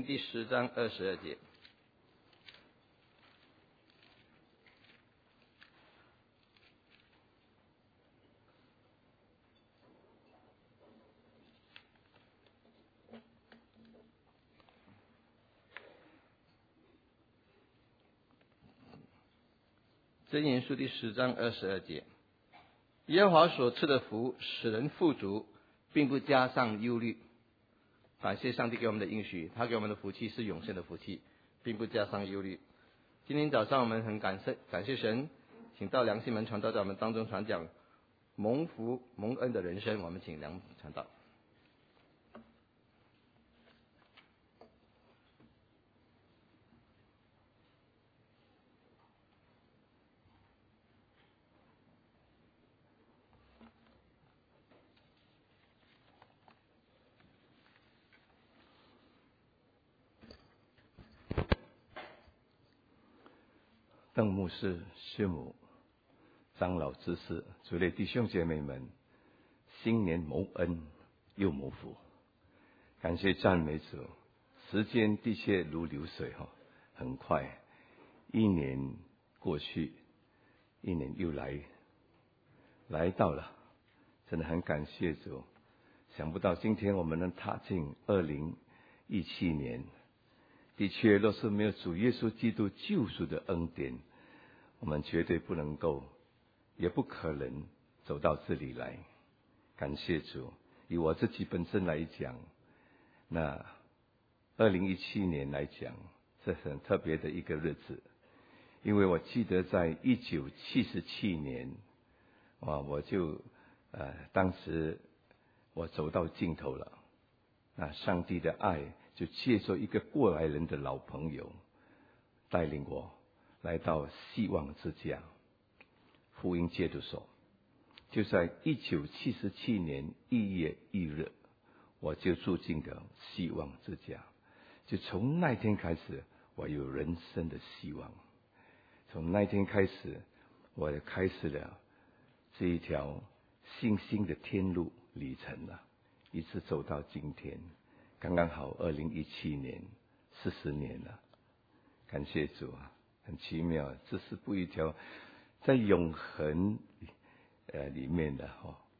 第10章22节。箴言书第10章22节，耶和华所赐的福使人富足，并不加上忧虑。感谢上帝给我们的应许，他给我们的福气是永生的福气，并不加上忧虑。今天早上我们很感谢神，请到梁信门传道在我们当中传讲蒙福蒙恩的人生。我们请梁传道。 邓牧师、师母、长老执事、主内弟兄姐妹们，新年蒙恩又蒙福，感谢赞美主。时间的确如流水很快，一年过去，一年又来到了，真的很感谢主。想不到今天我们能踏进2017年，的确，若是没有主耶稣基督救赎的恩典，我们绝对不能够，也不可能走到这里来。感谢主。以我自己本身来讲，那2017年来讲，这是很特别的一个日子，因为我记得在1977年，我就当时我走到尽头了。那上帝的爱就借着一个过来人的老朋友，带领我来到希望之家福音戒毒所。就在1977年1月1日，我就住进了希望之家。就从那天开始，我有人生的希望。从那天开始，我也开始了这一条信心的天路旅程了，一直走到今天，刚刚好2017年40年了。感谢主啊，很奇妙，这是不一条在永恒里面的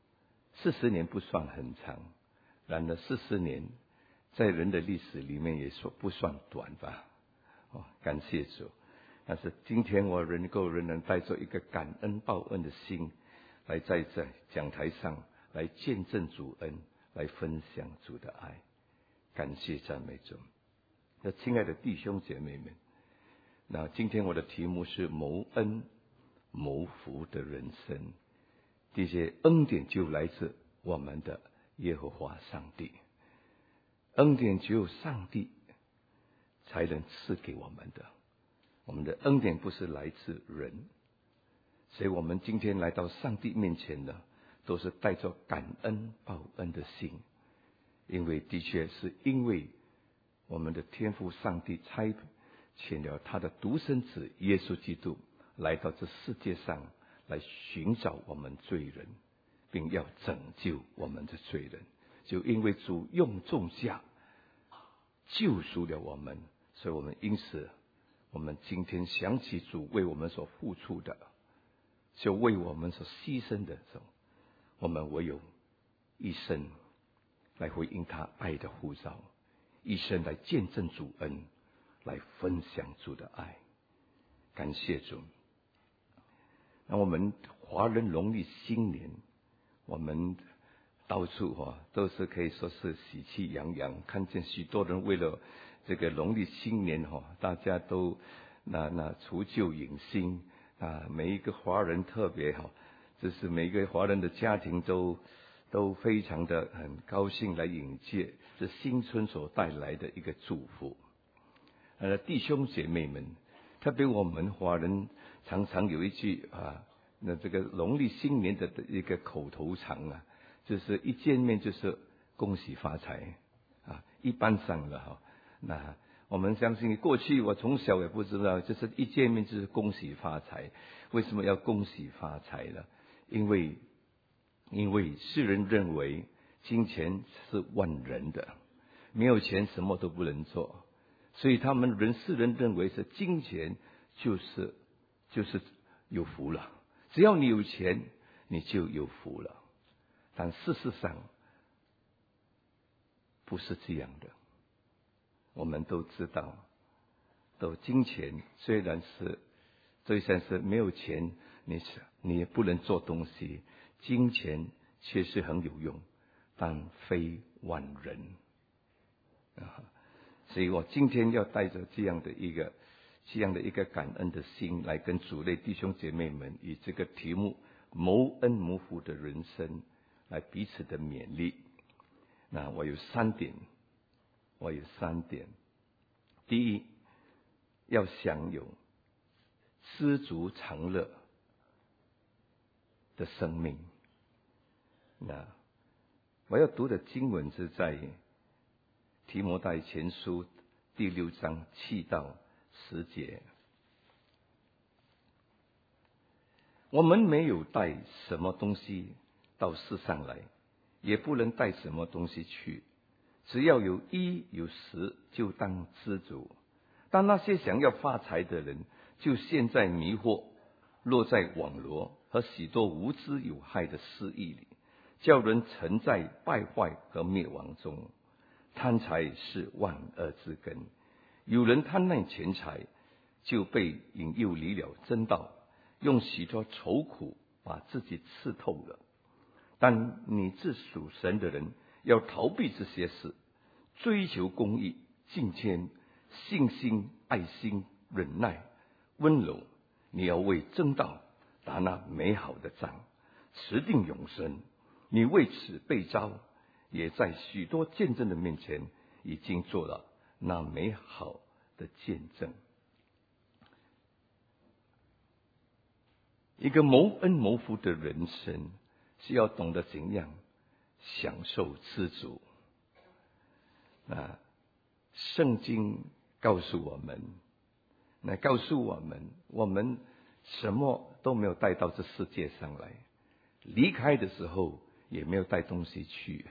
40年不算很长，然而40年在人的历史里面也说不算短吧。感谢主。但是今天我仍然带着一个感恩报恩的心，来在讲台上来见证主恩，来分享主的爱。感谢赞美主。那亲爱的弟兄姐妹们，那今天我的题目是蒙恩蒙福的人生。这些恩典就来自我们的耶和华上帝，恩典只有上帝才能赐给我们的，我们的恩典不是来自人。所以我们今天来到上帝面前呢，都是带着感恩报恩的心，因为的确是因为我们的天父上帝差遣了他的独生子耶稣基督来到这世界上，来寻找我们罪人，并要拯救我们的罪人。就因为主用重价救赎了我们，所以我们因此我们今天想起主为我们所付出的，就为我们所牺牲的时候，我们唯有一生来回应他爱的呼召，一生来见证主恩，来分享主的爱。感谢主。那我们华人农历新年，我们到处都是可以说是喜气洋洋，看见许多人为了这个农历新年大家都那除旧迎新啊，每一个华人特别就是每一个华人的家庭都非常的很高兴来迎接这新春所带来的一个祝福。弟兄姐妹们，特别我们华人常常有一句那这个农历新年的一个口头禅就是一见面就是恭喜发财一般上了那我们相信过去我从小也不知道，就是一见面就是恭喜发财。为什么要恭喜发财呢？因为世人认为金钱是万人的，没有钱什么都不能做。 所以世人认为是金钱就是有福了，只要你有钱你就有福了。但事实上不是这样的。我们都知道，金钱虽然是没有钱你也不能做东西，金钱确实很有用，但非万人所以我今天要带着这样的一个感恩的心，来跟主内弟兄姐妹们以这个题目谋恩谋福的人生来彼此的勉励。那我有三点。第一，要享有知足常乐的生命。那我要读的经文是在提摩太前书第6章7到10节。我们没有带什么东西到世上来，也不能带什么东西去，只要有衣有食，就当知足。但那些想要发财的人，就陷在迷惑，落在网罗和许多无知有害的私意里，叫人沉在败坏和灭亡中。贪财是万恶之根，有人贪恋钱财，就被引诱离了真道，用许多愁苦把自己刺透了。但你是属神的人，要逃避这些事，追求公义、敬虔、信心、爱心、忍耐、温柔。你要为真道打那美好的仗，持定永生。你为此被召，也在许多见证的面前已经做了那美好的见证。一个谋恩谋福的人生，是要懂得怎样享受知足。圣经告诉我们，我们什么都没有带到这世界上来，离开的时候也没有带东西去。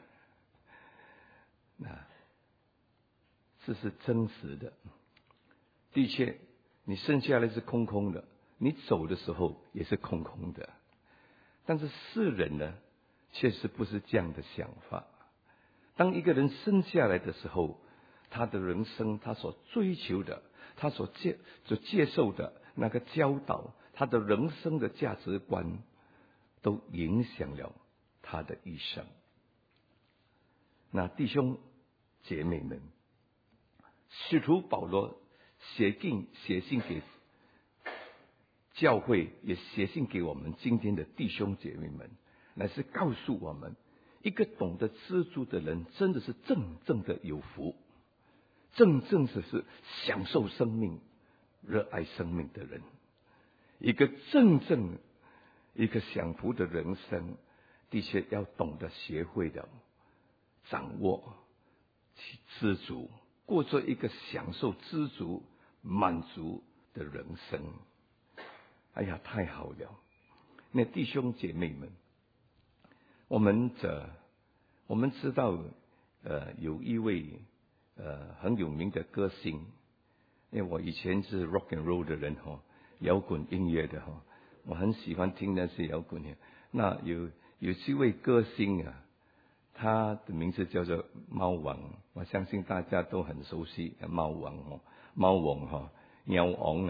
这是真实的。的确，你生下来是空空的，你走的时候也是空空的。但是世人呢，确实不是这样的想法。当一个人生下来的时候，他的人生，他所追求的，他所接受的那个教导，他的人生的价值观，都影响了他的一生。那弟兄姐妹们，使徒保罗写信给教会，也写信给我们今天的弟兄姐妹们，乃是告诉我们，一个懂得知足的人，真的是真正的有福，真正是享受生命、热爱生命的人。一个真正享福的人生，的确要懂得学会的掌握去知足，过着一个享受知足满足的人生。哎呀，太好了！那弟兄姐妹们，我们知道有一位很有名的歌星，因为我以前是 rock and roll 的人摇滚音乐的我很喜欢听那些摇滚乐。那有这位歌星他的名字叫做貓王，我相信大家都很熟悉猫王喵王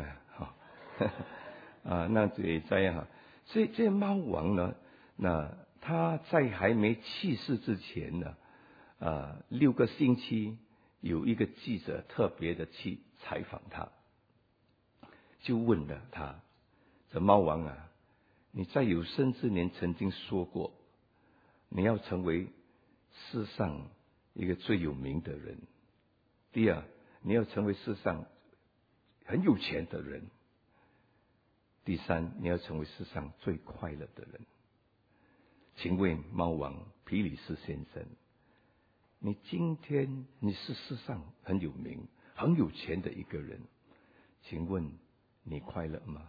那也在所以这猫王呢，那他在还没去世之前呢，6个星期有一个记者特别的去采访他，就问了他：这猫王你在有生之年曾经说过，你要成为世上一个最有名的人；第二，你要成为世上很有钱的人；第三，你要成为世上最快乐的人。请问猫王皮里斯先生，你今天你是世上很有名、很有钱的一个人，请问你快乐吗？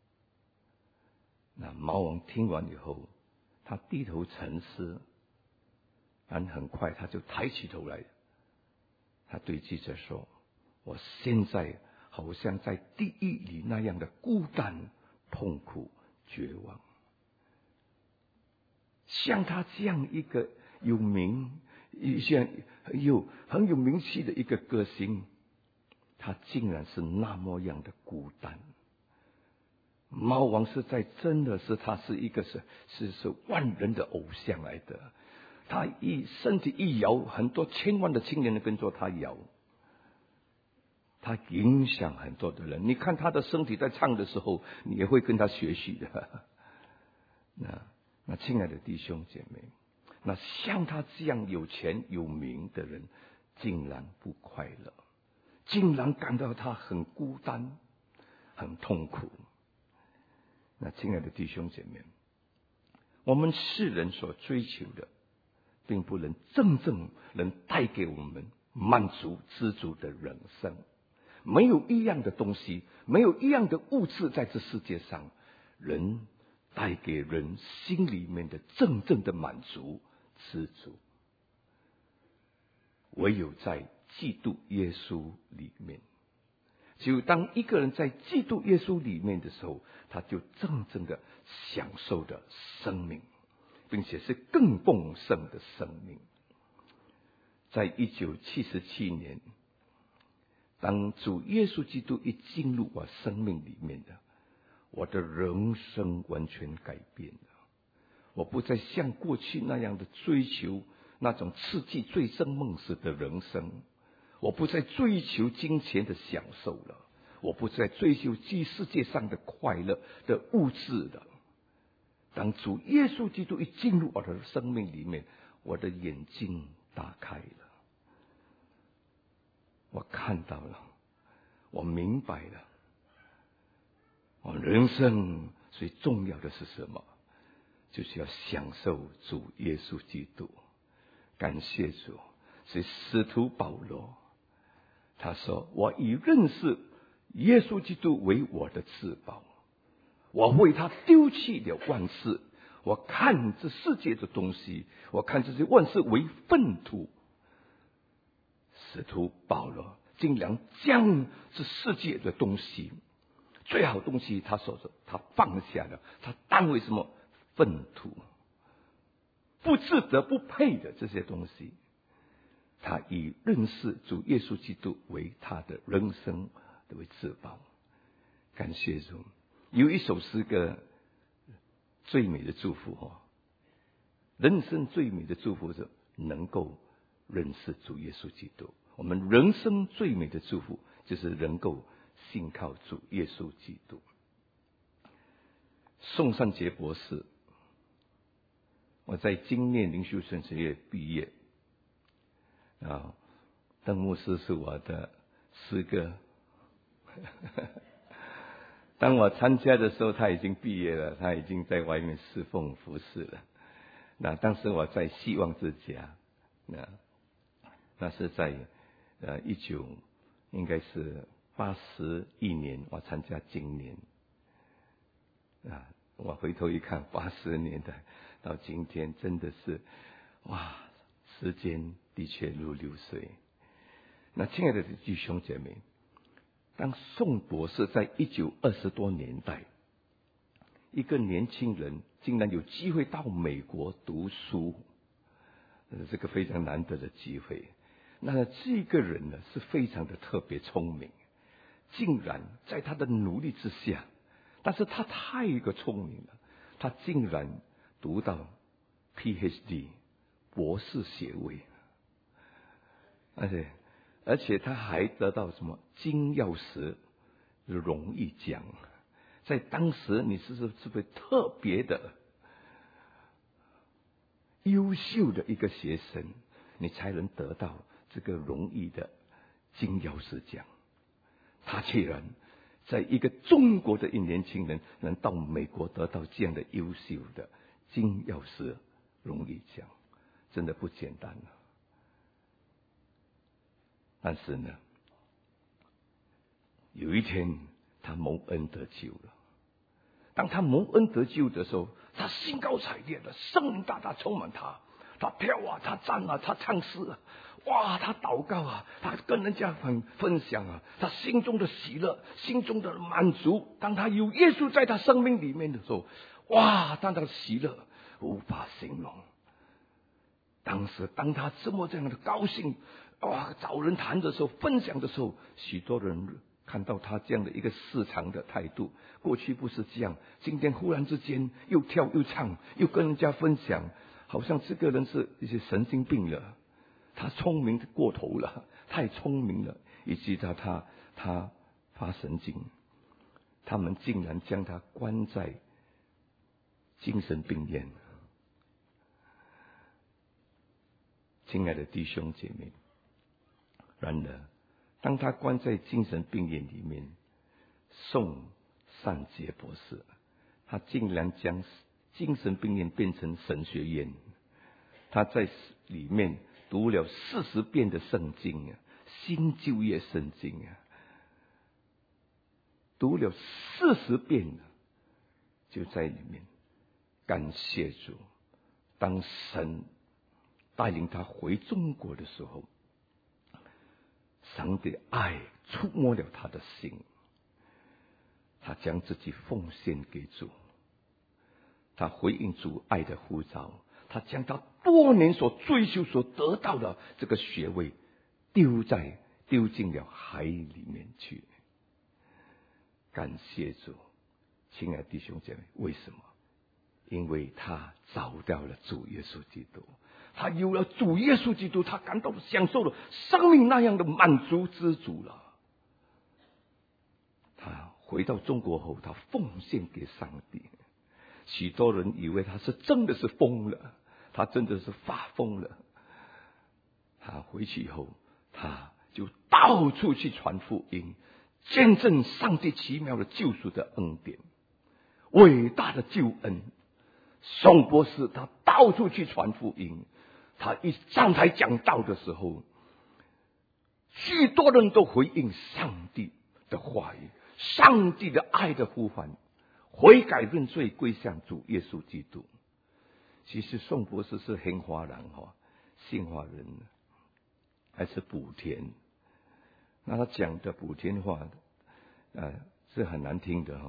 那猫王听完以后，他低头沉思，但很快他就抬起头来，他对记者说： 我现在好像在地狱里那样的孤单、痛苦、绝望。像他这样一个有名、很有名气的一个歌星，他竟然是那么样的孤单。猫王真的是他是一个是万人的偶像来的。他身体一摇，很多千万的青年人跟着他摇，他影响很多的人。你看他的身体在唱的时候，你也会跟他学习的。那亲爱的弟兄姐妹，那像他这样有钱有名的人，竟然不快乐，竟然感到他很孤单、很痛苦。那亲爱的弟兄姐妹，我们世人所追求的，并不能真正能带给我们满足知足的人生。没有一样的东西，没有一样的物质在这世界上人带给人心里面的真正的满足知足，唯有在基督耶稣里面。只有当一个人在基督耶稣里面的时候，他就真正的享受的生命，并且是更丰盛的生命。在1977年，当主耶稣基督一进入我生命里面的，我的人生完全改变了。我不再像过去那样的追求那种刺激醉生梦死的人生，我不再追求金钱的享受了，我不再追求这世界上的快乐的物质了。当主耶稣基督一进入我的生命里面，我的眼睛打开了，我看到了，我明白了，我人生最重要的是什么？就是要享受主耶稣基督。感谢主。所以使徒保罗他说，我以认识耶稣基督为我的至宝，我为他丢弃了万事，我看这世界的东西，我看这些万事为粪土。使徒保罗竟然将这世界的东西，最好的东西他放下了，他当为什么粪土，不值得不配的这些东西，他以认识主耶稣基督为他的人生为至宝。感谢主。有一首诗歌最美的祝福，人生最美的祝福是能够认识主耶稣基督。我们人生最美的祝福就是能够信靠主耶稣基督。宋善杰博士，我在今年灵修神学院毕业邓牧师是我的师哥当我参加的时候，他已经毕业了，他已经在外面侍奉服侍了。那当时我在希望之家，那是在应该是81年，我参加今年我回头一看，80年代到今天，真的是哇，时间的确如流水。那亲爱的弟兄姐妹，当宋博士在1920多年代，一个年轻人竟然有机会到美国读书，这个非常难得的机会。那这个人呢是非常的特别聪明，竟然在他的努力之下，但是他太过聪明了，他竟然读到 PhD 博士学位，而且他还得到什么金钥匙荣誉奖。在当时你是不是特别的优秀的一个学生，你才能得到这个荣誉的金钥匙奖。他竟然在一个中国的一年轻人能到美国得到这样的优秀的金钥匙荣誉奖，真的不简单了。但是呢，有一天他蒙恩得救了。当他蒙恩得救的时候，他兴高采烈的，圣灵大大充满他，他跳啊，他站啊，他唱诗啊， 哇，他祷告啊，他跟人家分享啊，他心中的喜乐，心中的满足。当他有耶稣在他生命里面的时候，哇，他的喜乐无法形容。当时当他这样的高兴，哇，找人谈的时候，分享的时候，许多人看到他这样的一个市场的态度，过去不是这样，今天忽然之间又跳又唱，又跟人家分享，好像这个人是一些神经病了，他聪明过头了，太聪明了，以及他发神经，他们竟然将他关在精神病院。亲爱的弟兄姐妹，然而当他关在精神病院里面，宋善杰博士他竟然将精神病院变成神学院，他在里面读了40遍的圣经啊，新旧约圣经啊，读了40遍了，就在里面感谢主。当神带领他回中国的时候，神的爱触摸了他的心，他将自己奉献给主，他回应主爱的呼召，他将他多年所追求所得到的这个学位丢进了海里面去。感谢主，亲爱的弟兄姐妹，为什么？因为他找到了主耶稣基督，他有了主耶稣基督，他感到享受了生命那样的满足知足了。他回到中国后，他奉献给上帝。许多人以为他是真的是疯了，他真的是发疯了。他回去以后，他就到处去传福音，见证上帝奇妙的救赎的恩典，伟大的救恩。宋博士他到处去传福音，他一上台讲道的时候，许多人都回应上帝的话语，上帝的爱的呼唤，悔改认罪归向主耶稣基督。其实宋博士是兴华人兴华人，还是莆田，那他讲的莆田话是很难听的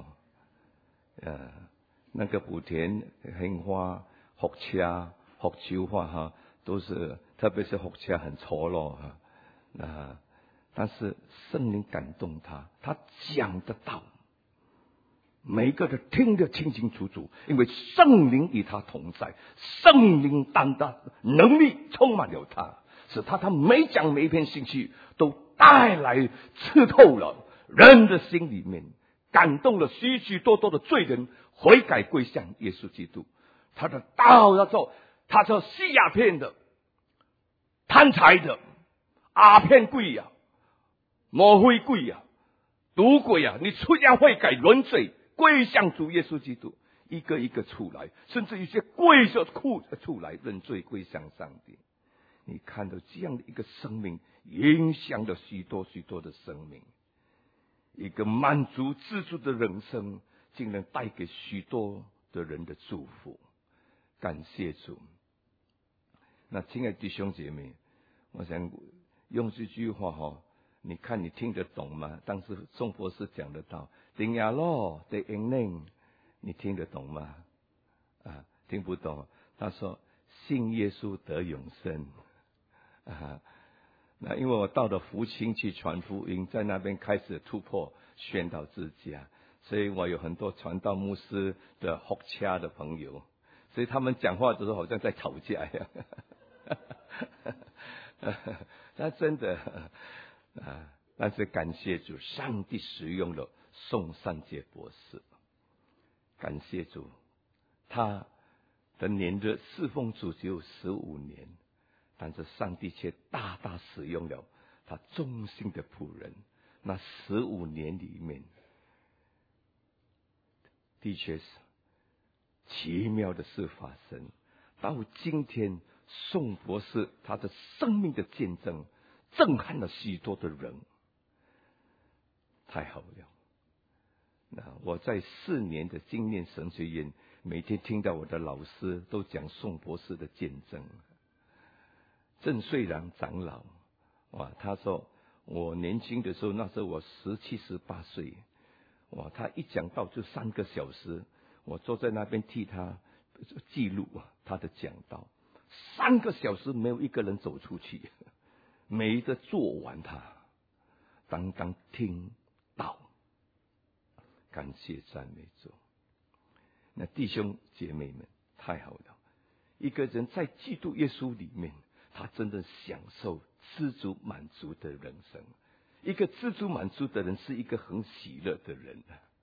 那个莆田兴华福车福州话都是，特别是福车很粗鲁但是圣灵感动他，他讲得到，每一个人听得清清楚楚，因为圣灵与他同在，圣灵单单能力充满了他，使他每讲每一篇信息都带来刺透了人的心里面，感动了许许多多的罪人悔改归向耶稣基督。他的道要做，他说吸鸦片的、贪财的、鸦片鬼魔鬼鬼赌鬼你出家悔改认罪归向主耶稣基督，一个一个出来，甚至一些跪着哭着出来认罪归向上帝。你看到这样的一个生命，影响了许多许多的生命，一个满足知足的人生，竟然带给许多的人的祝福。感谢主。那亲爱的弟兄姐妹，我想用这句话你看你听得懂吗？当时宋博士讲得到定亚咯的英灵，你听得懂吗？听不懂。他说信耶稣得永生那因为我到了福清去传福音，在那边开始突破宣导自家，所以我有很多传道牧师的福车的朋友，所以他们讲话的时候好像在吵架一样那真的但是感谢主，上帝使用了宋善杰博士，感谢主，他的年日侍奉主只有15年，但是上帝却大大使用了他忠心的仆人。那15年里面，的确是奇妙的事发生。到今天，宋博士他的生命的见证震撼了许多的人，太好了。那我在4年的经验神学院，每天听到我的老师都讲宋博士的见证， 郑穗良长老，哇，他说我年轻的时候，那时候我17、18岁，哇，他一讲道就3个小时，我坐在那边替他记录他的讲道，3个小时没有一个人走出去，每一个做完他，当听道，感谢赞美主。那弟兄姐妹们，太好了！一个人在基督耶稣里面，他真的享受知足满足的人生。一个知足满足的人，是一个很喜乐的人。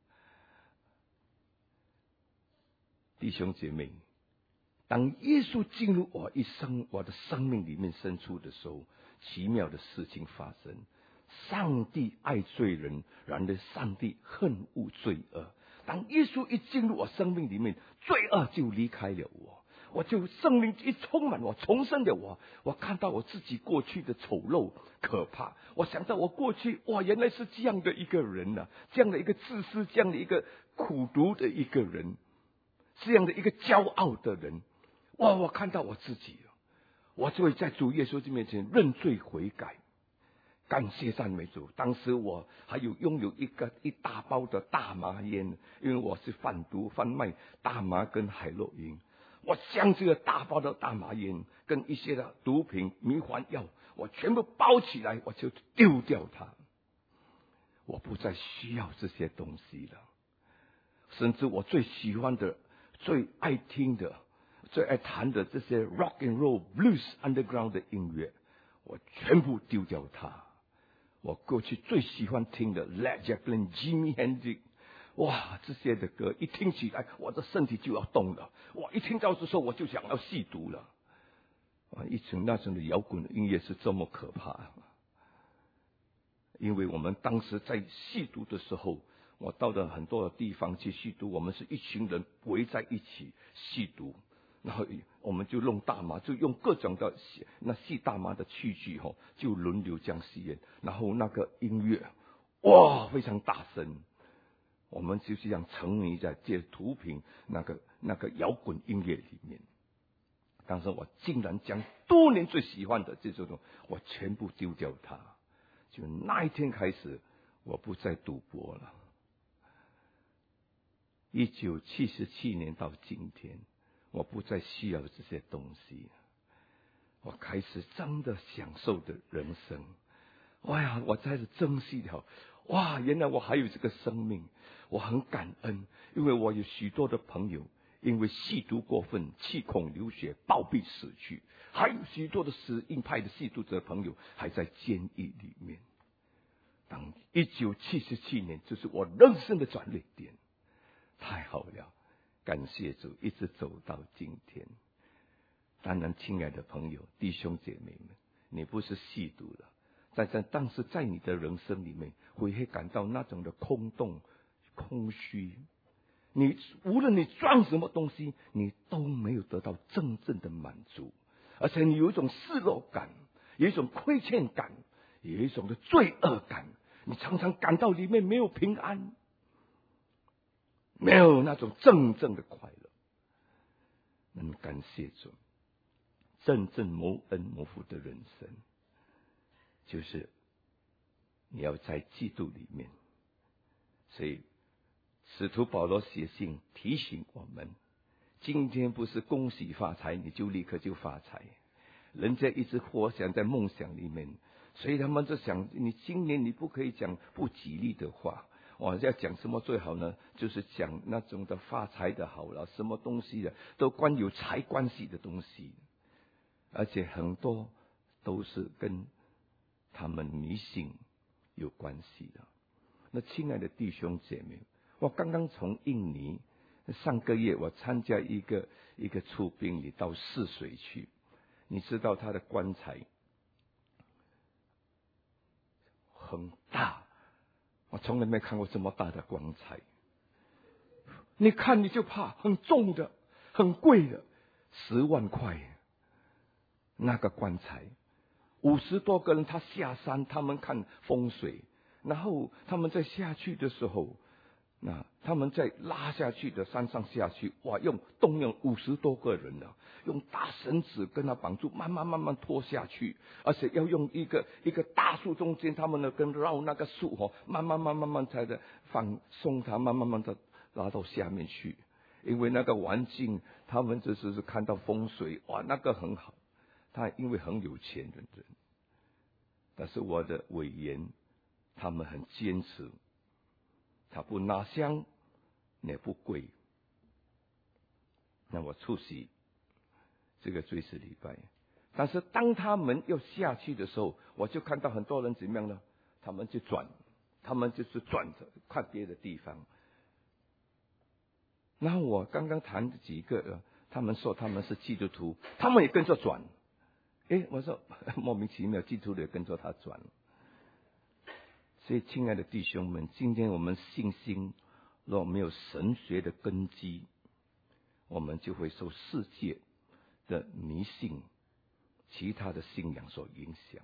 弟兄姐妹，当耶稣进入我的生命里面深处的时候，奇妙的事情发生。上帝爱罪人，然而上帝恨恶罪恶。当耶稣一进入我生命里面，罪恶就离开了我就生命一充满我，重生了我看到我自己过去的丑陋可怕，我想到我过去原来是这样的一个人啊，这样的一个自私，这样的一个苦毒的一个人，这样的一个骄傲的人，我看到我自己了，我就会在主耶稣面前认罪悔改。感谢赞美主！当时我还拥有一大包的大麻烟，因为我是贩卖大麻跟海洛因。我将这个大包的大麻烟跟一些的毒品、迷幻药，我全部包起来，我就丢掉它。我不再需要这些东西了，甚至我最喜欢的、最爱听的、最爱弹的这些 rock and roll、blues、underground 的音乐，我全部丢掉它。我过去最喜欢听的 Led Zeppelin、Jimi Hendrix， 哇，这些的歌一听起来，我的身体就要动了。我一听到的时候，我就想要吸毒了。那种的摇滚音乐是这么可怕，因为我们当时在吸毒的时候，我到了很多的地方去吸毒，我们是一群人围在一起吸毒。然后我们就弄大麻，就用各种的吸大麻的器具就轮流这样吸烟，然后那个音乐非常大声，我们就这样沉迷在这毒品那个摇滚音乐里面。当时我竟然将多年最喜欢的这种我全部丢掉它，就那一天开始我不再赌博了。1977年到今天，我不再需要这些东西，我开始真的享受的人生。我开始珍惜了。原来我还有这个生命，我很感恩，因为我有许多的朋友因为吸毒过分，气孔流血，暴毙死去，还有许多的死硬派的吸毒者朋友还在监狱里面。当1977年就是我人生的转捩点，太好了。感谢主，一直走到今天。当然，亲爱的朋友、弟兄姐妹们，你不是吸毒了，但是在你的人生里面，会感到那种的空洞、空虚。你无论你赚什么东西，你都没有得到真正的满足，而且你有一种失落感，有一种亏欠感，有一种的罪恶感。你常常感到里面没有平安，没有那种真正的快乐。感谢主，真正蒙恩蒙福的人生，就是你要在基督里面。所以使徒保罗写信提醒我们，今天不是恭喜发财你就立刻就发财，人家一直活想在梦想里面，所以他们就想你今年你不可以讲不吉利的话。要讲什么最好呢？就是讲那种的发财的好了，什么东西的都关有财关系的东西，而且很多都是跟他们迷信有关系的。那亲爱的弟兄姐妹，我刚刚从印尼，上个月我参加一个出殡礼到泗水去，你知道他的棺材很大，我从来没看过这么大的棺材，你看你就怕，很重的，很贵的，10万块。那个棺材，50多个人，他下山，他们看风水，然后他们在下去的时候， 那他们在拉下去的山上下去，哇，动用50多个人呢，用大绳子跟他绑住，慢慢拖下去，而且要用一个大树中间，他们呢跟绕那个树慢慢才的放松它，慢慢的拉到下面去。因为那个环境，他们就是看到风水，哇，那个很好。他因为很有钱的人，但是我的委员他们很坚持。他不拿香，也不跪。那我出席这个追思礼拜，但是当他们要下去的时候，我就看到很多人怎么样呢？他们就转，他们就是转着看别的地方。然后我刚刚谈的几个，他们说他们是基督徒，他们也跟着转。我说莫名其妙，基督徒也跟着他转。所以，亲爱的弟兄们，今天我们信心若没有神学的根基，我们就会受世界的迷信、其他的信仰所影响。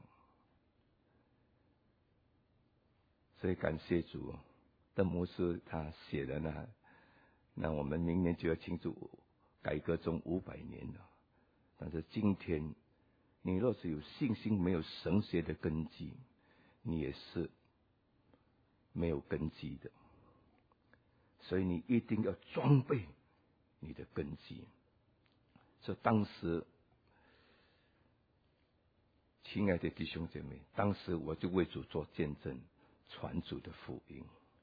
所以感谢主，邓牧师他写的呢，那我们明年就要庆祝改革中500年了。但是今天，你若是有信心，没有神学的根基，你也是没有根基的，所以你一定要装备你的根基。所以当时，亲爱的弟兄姐妹，当时我就为主做见证，传主的福音，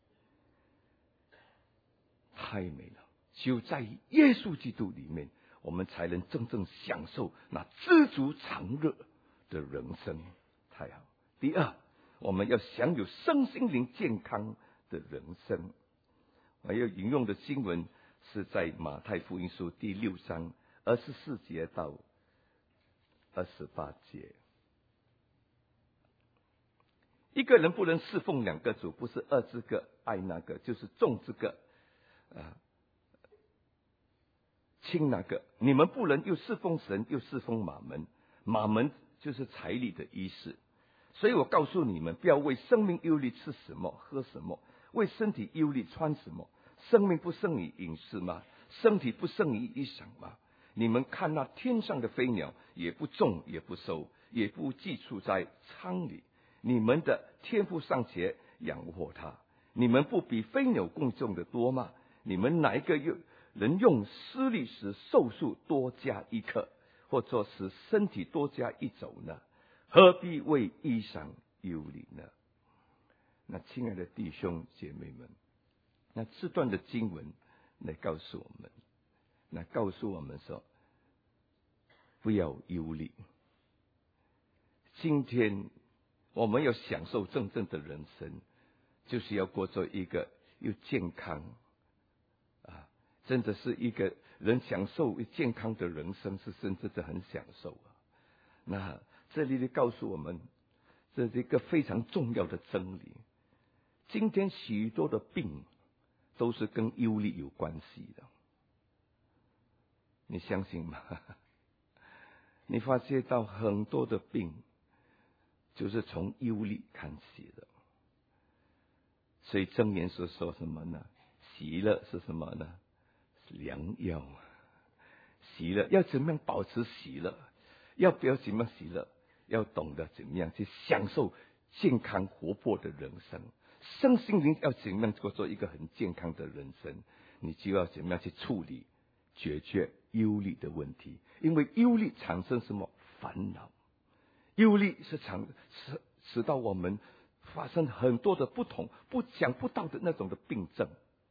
太美了。只有在耶稣基督里面，我们才能真正享受那知足常乐的人生，太好。第二，我们要享有身心灵健康的人生。我要引用的经文是在马太福音书第6章24节到28节。一个人不能侍奉2个主，不是2这个爱那个，就是重这个轻那个。你们不能又侍奉神又侍奉马门，马门就是财力的意思。所以我告诉你们，不要为生命忧虑吃什么喝什么，为身体忧虑穿什么。生命不胜于饮食吗？身体不胜于衣裳吗？你们看那天上的飞鸟，也不种也不收，也不寄储在仓里，你们的天父尚且养活它，你们不比飞鸟更重的多吗？你们哪一个能用施力使寿数多加1刻，或者使身体多加1肘呢？何必为衣裳忧虑呢？那亲爱的弟兄姐妹们，那这段的经文来告诉我们说，不要忧虑。今天我们要享受真正的人生，就是要过着一个又健康真的是一个人享受健康的人生，是真的很享受那这里告诉我们，这是一个非常重要的真理。今天许多的病都是跟忧虑有关系的，你相信吗？你发现到很多的病就是从忧虑看起的。所以箴言是说什么呢？喜乐是什么呢？是良药。喜乐要怎么样保持喜乐？要不要怎么样喜乐？要懂得怎么样去享受健康活泼的人生。身心灵要怎么样过做一个很健康的人生，你就要怎么样去处理解决忧虑的问题。因为忧虑产生什么烦恼？忧虑是使到我们发生很多的不讲不到的那种的病症。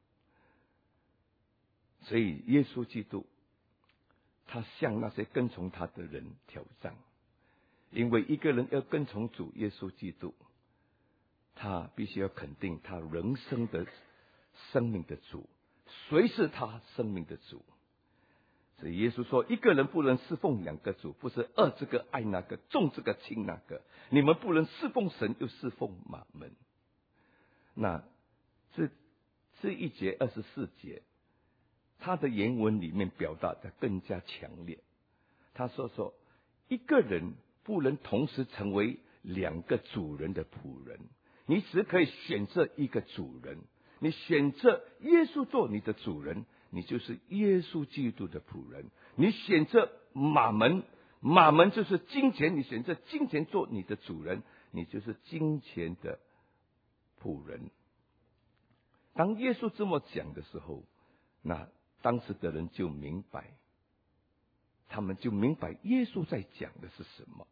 所以耶稣基督他向那些跟从他的人挑战，因为一个人要跟从主耶稣基督，他必须要肯定他人生的生命的主，谁是他生命的主。所以耶稣说，一个人不能侍奉2个主，不是2这个爱那个，重这个轻那个。你们不能侍奉神又侍奉马门。那这一节24节，他的原文里面表达的更加强烈。他说一个人不能同时成为2个主人的仆人，你只可以选择一个主人。 你选择耶稣做你的主人，你就是耶稣基督的仆人。你选择马门，马门就是金钱，你选择金钱做你的主人，你就是金钱的仆人。当耶稣这么讲的时候，那当时的人就明白，他们就明白耶稣在讲的是什么。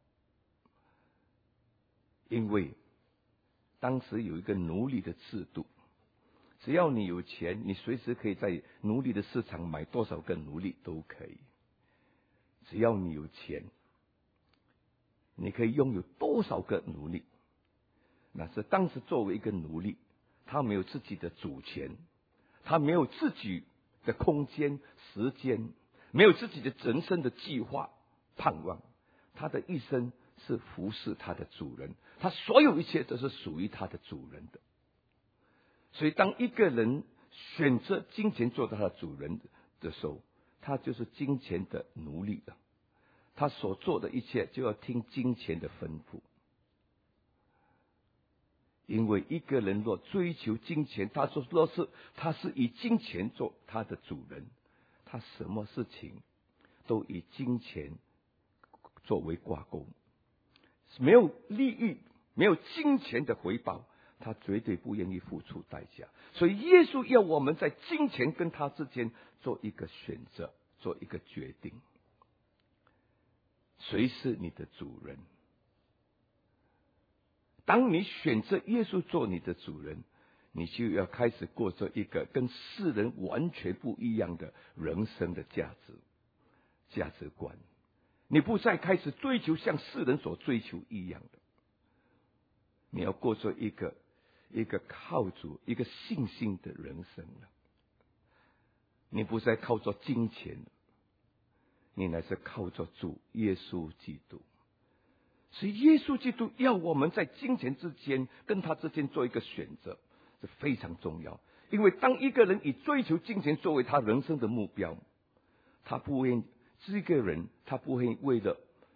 因为当时有一个奴隶的制度，只要你有钱，你随时可以在奴隶的市场买多少个奴隶都可以。只要你有钱，你可以拥有多少个奴隶。那是当时作为一个奴隶，他没有自己的主权，他没有自己的空间、时间，没有自己的人生的计划、盼望。他的一生是服侍他的主人，他所有一切都是属于他的主人的。所以当一个人选择金钱做他的主人的时候，他就是金钱的奴隶了。他所做的一切就要听金钱的吩咐。因为一个人若追求金钱，他是以金钱做他的主人，他什么事情都以金钱作为挂钩，没有利益，没有金钱的回报，他绝对不愿意付出代价。所以耶稣要我们在金钱跟他之间做一个选择，做一个决定。谁是你的主人？当你选择耶稣做你的主人，你就要开始过着一个跟世人完全不一样的人生的价值观。你不再开始追求像世人所追求一样的，你要过着一个靠主、一个信心的人生了。你不再靠着金钱，你乃是靠着主耶稣基督。所以耶稣基督要我们在金钱之间跟他之间做一个选择，这非常重要。因为当一个人以追求金钱作为他人生的目标，他不会这个人他不会为了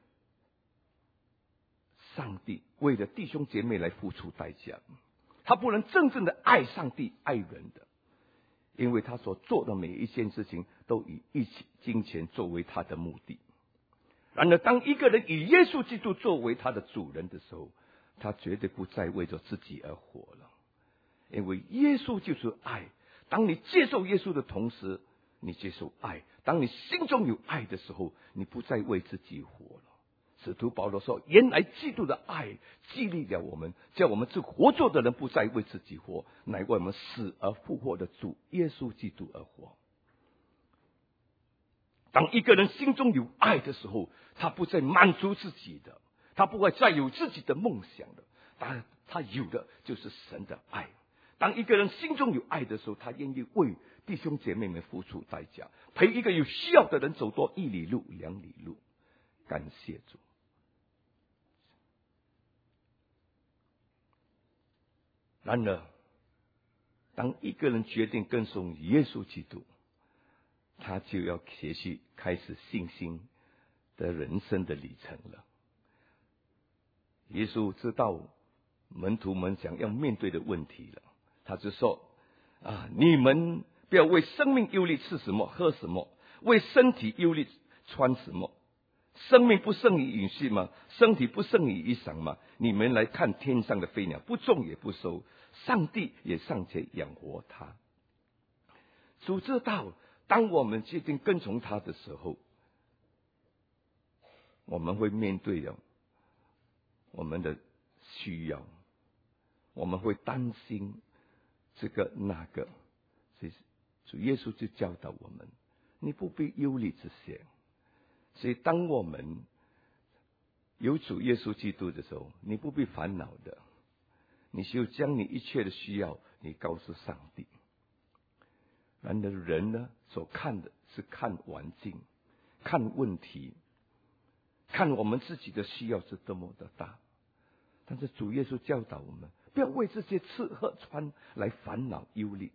上帝，为了弟兄姐妹来付出代价，他不能真正的爱上帝、爱人的，因为他所做的每一件事情都以金钱作为他的目的。然而当一个人以耶稣基督作为他的主人的时候，他绝对不再为着自己而活了，因为耶稣就是爱。当你接受耶稣的同时，你接受爱。当你心中有爱的时候，你不再为自己活了。使徒保罗说，原来基督的爱激励了我们，叫我们这活着的人不再为自己活，乃为我们死而复活的主耶稣基督而活。当一个人心中有爱的时候，他不再满足自己的，他不会再有自己的梦想的，当然他有的就是神的爱。当一个人心中有爱的时候，他愿意为弟兄姐妹们付出代价，陪一个有需要的人走多1里路、2里路。感谢主。然而当一个人决定跟从耶稣基督，他就要学习开始信心的人生的里程了。耶稣知道门徒们想要面对的问题了，他就说你们不要为生命忧虑吃什么喝什么，为身体忧虑穿什么。生命不胜于饮食吗？身体不胜于衣裳吗？你们来看天上的飞鸟，不种也不收，上帝也尚且养活它。主知道当我们决定跟从他的时候，我们会面对我们的需要，我们会担心这个那个。所以主耶稣就教导我们，你不必忧虑这些。所以当我们有主耶稣基督的时候，你不必烦恼的，你就将你一切的需要你告诉上帝。然而人呢，所看的是看环境、看问题、看我们自己的需要是多么的大。但是主耶稣教导我们，不要为这些吃喝穿来烦恼忧虑。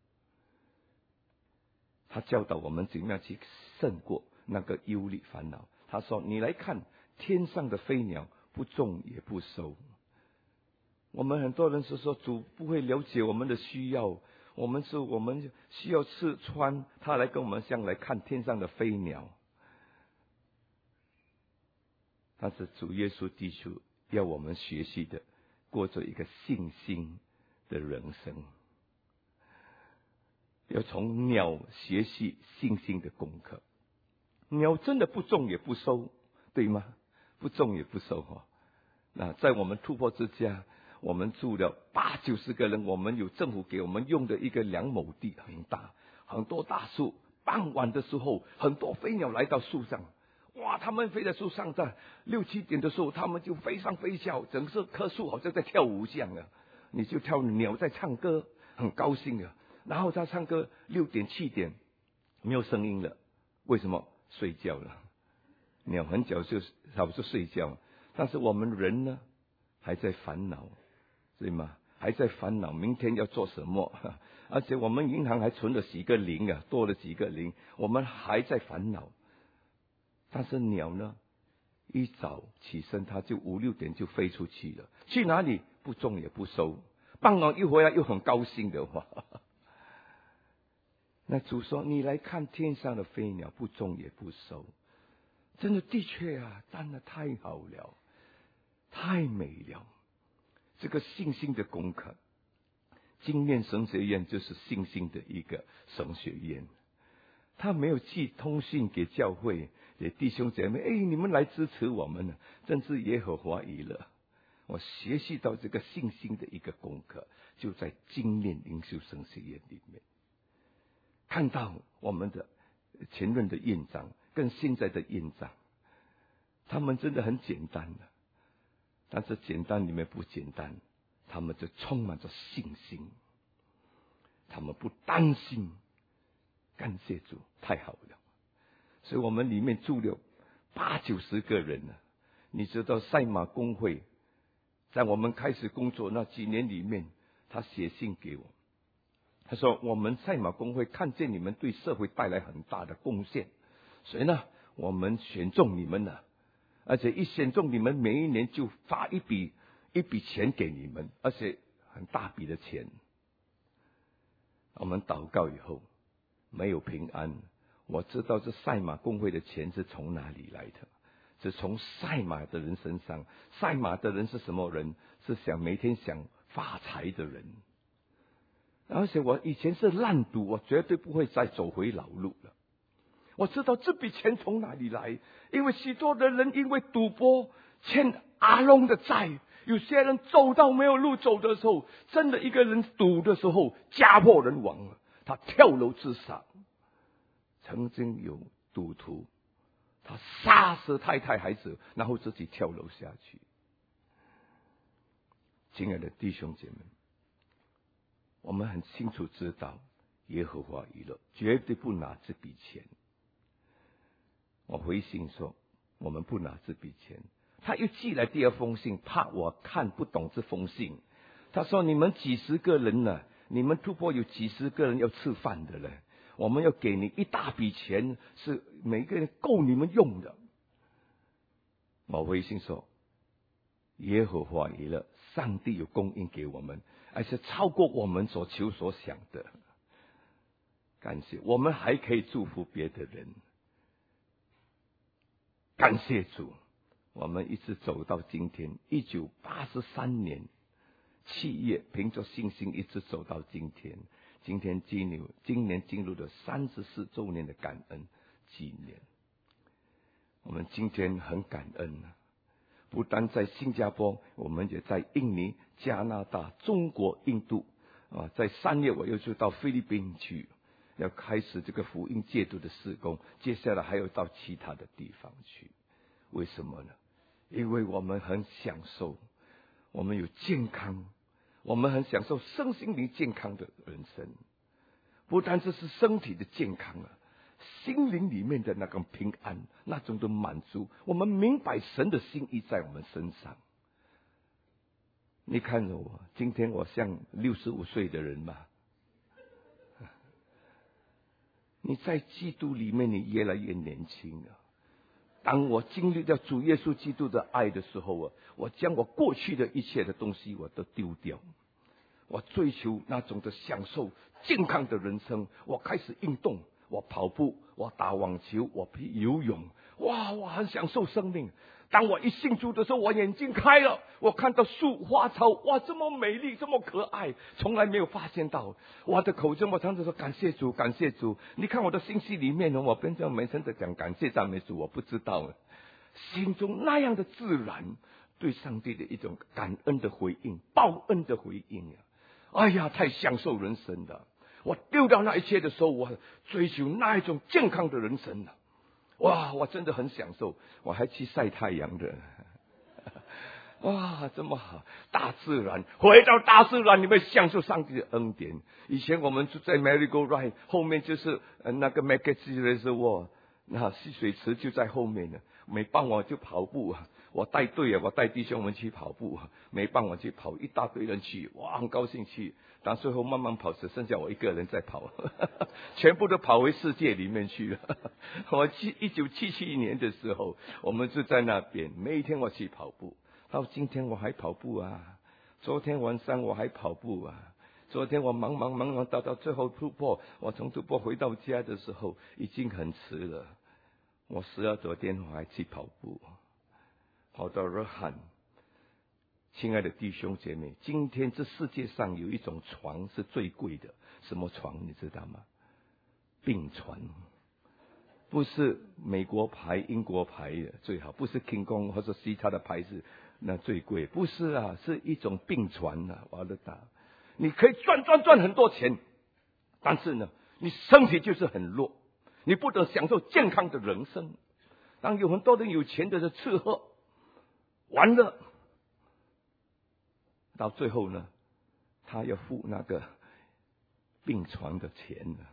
他教导我们怎么样去胜过那个忧虑烦恼。他说，你来看天上的飞鸟，不种也不收。我们很多人是说主不会了解我们的需要， 我们需要吃穿，他来跟我们像来看天上的飞鸟。但是主耶稣基督要我们学习的，过着一个信心的人生，要从鸟学习信心的功课。鸟真的不种也不收，对吗？不种也不收哈。那在我们突破之家，我们住了80-90个人，我们有政府给我们用的一个2亩地，很大，很多大树。傍晚的时候，很多飞鸟来到树上，哇！他们飞在树上，在6-7点的时候，他们就飞上飞下，整个棵树好像在跳舞这样啊！你就跳鸟在唱歌，很高兴啊。然后他唱歌6点7点没有声音了，为什么？睡觉了。鸟很早就差不多睡觉，但是我们人呢，还在烦恼，对吗？还在烦恼明天要做什么，而且我们银行还存了几个零啊，多了几个零，我们还在烦恼。但是鸟呢，一早起身，它就5-6点就飞出去了，去哪里？不种也不收，傍晚一回来又很高兴的话。那主说：“你来看天上的飞鸟，不种也不收。”真的，的确啊，真的太好了，太美了。这个信心的功课，经验神学院就是信心的一个神学院。他没有寄通讯给教会，给弟兄姐妹，你们来支持我们呢，真是耶和华以勒。我学习到这个信心的一个功课，就在经验灵修神学院里面。看到我们的前任的院长跟现在的院长，他们真的很简单的，但是简单里面不简单，他们就充满着信心，他们不担心。感谢主，太好了！所以我们里面住了80-90个人了。你知道赛马公会在我们开始工作那几年里面，他写信给我。他说：“我们赛马公会看见你们对社会带来很大的贡献，所以呢，我们选中你们了，而且一选中你们，每一年就发一笔钱给你们，而且很大笔的钱。”我们祷告以后，没有平安。我知道这赛马公会的钱是从哪里来的，是从赛马的人身上。赛马的人是什么人？是每天想发财的人。而且我以前是烂赌，我绝对不会再走回老路了。我知道这笔钱从哪里来，因为许多的人因为赌博欠阿龙的债，有些人走到没有路走的时候，真的一个人赌的时候家破人亡了，他跳楼自杀。曾经有赌徒，他杀死太太孩子，然后自己跳楼下去。亲爱的弟兄姐妹，我们很清楚知道，耶和华以勒绝对不拿这笔钱。我回信说，我们不拿这笔钱。他又寄来第2封信，怕我看不懂这封信。他说：“你们几十个人呢？你们突破有几十个人要吃饭的了，我们要给你一大笔钱，是每个人够你们用的。”我回信说：“耶和华以勒，上帝有供应给我们，而且超过我们所求所想的。感谢，我们还可以祝福别的人。感谢主，我们一直走到今天。1983年7月，凭着信心一直走到今天。今年进入了34周年的感恩纪念。我们今天很感恩，不单在新加坡，我们也在印尼、加拿大、中国、印度在3月我又就到菲律宾去，要开始这个福音戒毒的事工，接下来还要到其他的地方去。为什么呢？因为我们很享受，我们有健康，我们很享受身心灵健康的人生。不单只是身体的健康心灵里面的那个平安，那种的满足，我们明白神的心意在我们身上。你看着我，今天我像65岁的人吗？你在基督里面，你越来越年轻了。当我经历到主耶稣基督的爱的时候我将我过去的一切的东西我都丢掉， 我追求那种的享受健康的人生，我开始运动，我跑步，我打网球，我游泳，哇，我很享受生命。当我一信主的时候，我眼睛开了，我看到树花草，哇，这么美丽，这么可爱，从来没有发现到。我的口中我常常说感谢主，感谢主。你看我的信息里面呢，我变成每天的讲感谢赞美主，我不知道心中那样的自然对上帝的一种感恩的回应，报恩的回应啊！哎呀，太享受人生了。我丢掉那一切的时候，我追求那一种健康的人生了。哇，我真的很享受，我还去晒太阳的。哇，这么好，大自然，回到大自然里面享受上帝的恩典。以前我们住在 Merry-Go-Round 后面就是那个 Magazine Reservoir， 那戏水池就在后面呢。每傍晚就跑步啊，我带队啊，我带弟兄们去跑步啊，每傍晚去跑，一大堆人去，哇，很高兴去。但最后慢慢跑，只剩下我一个人在跑，全部都跑回世界里面去了。我1977年的时候，我们就在那边，每一天我去跑步，到今天我还跑步啊。昨天晚上我还跑步啊。昨天我忙到最后突破，我从突破回到家的时候已经很迟了。我昨天我还去跑步，跑到热汗。亲爱的弟兄姐妹，今天这世界上有一种床是最贵的，什么床你知道吗？病床，不是美国牌、英国牌的最好，不是 King Kong 或者其他的牌子那最贵，不是啊，是一种病床啊！我的大，你可以赚很多钱，但是呢，你身体就是很弱，你不得享受健康的人生。当有很多人有钱的吃喝玩乐，到最后呢，他要付那个病床的钱呢。